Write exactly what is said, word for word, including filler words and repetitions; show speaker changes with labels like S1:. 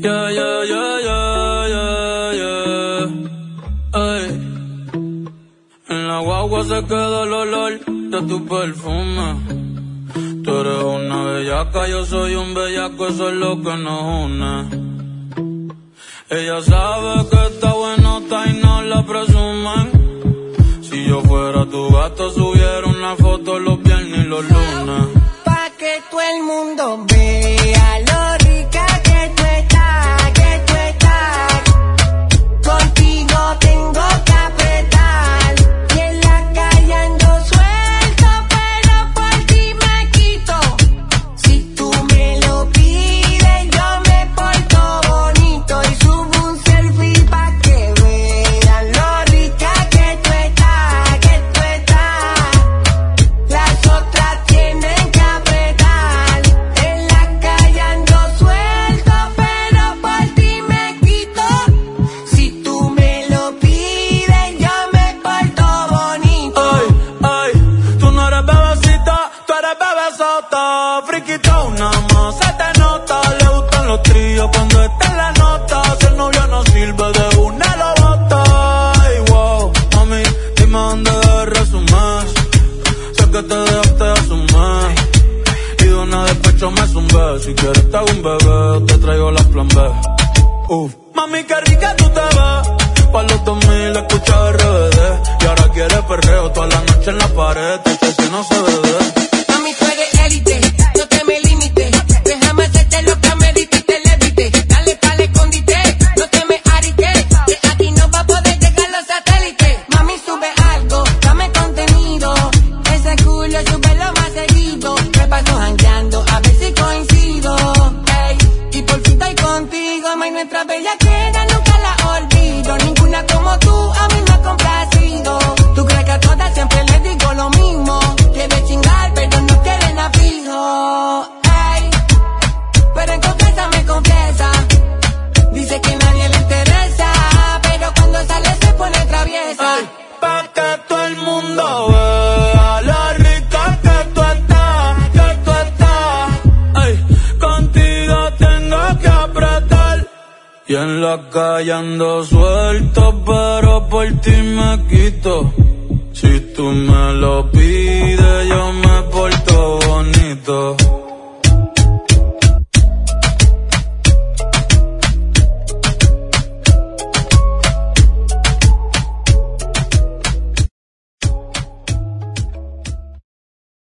S1: Yeah, yeah, yeah, yeah, yeah, yeah. Ay. En la guagua se queda el olor de tu perfume. Tú eres una bellaca, yo soy un bellaco, eso es lo que nos une. Ella sabe que está buenota y no la presumen. Si yo fuera tu gato, subiera una foto los viernes y los lunes.
S2: Pa' que todo el mundo vea lo rica que tú estás, que tú estás. Contigo tengo que apretar. Y en la calle ando suelto, pero por ti me quito. Si tú me lo pides, yo me porto bonito. Y subo un selfie pa' que vean lo rica que tú estás, que tú estás. Las otras tienen que apretar. En la calle ando suelto, pero por ti me quito. Si tú me lo pides, yo me porto bonito.
S1: Ay, ay, tú no eres bebecita, tú eres bebesota. Friquitona más, se te nota. Le gustan los tríos cuando está en la nota. Si el novio no sirve, de una lo bota. Ay, wow, mami, dime dónde debes resumir. Sé que te dejaste de asumir. Y de una despecho me zumbé. Si quieres te hago un bebé, te traigo la plan B. Uf. Mami, qué rica tú te ves. Pa' los dos mil escucha R B D. Y ahora quieres perreo toda la noche en la pared. Este si no se bebe.
S2: Mami, tú eres élite, no te me limites. Déjame hacerte lo que me diste y te levite. Dale pa'l escondite, no te me ariques. Que aquí no va a poder llegar los satélites. Mami, sube algo, dame contenido. Ese culo súbelo más seguido. Me paso jangueando, a ver si coincido. Ey, y por fin estoy contigo. May, nuestra bella queda, nunca la olvido. Ninguna como tú a mí me ha complacido. Tú crees que a todas siempre les digo lo mismo. Quiere chingar, pero no quiere nada fijo. Ey, pero en confianza me confiesa. Dice que nadie le interesa, pero cuando sale se pone traviesa.
S1: Ay, pa' que todo el mundo vea lo rica que tú estás, que tú estás. Ay, contigo tengo que apretar. Y en la calle ando suelto, pero por ti me quito. Si tú me lo pides, yo me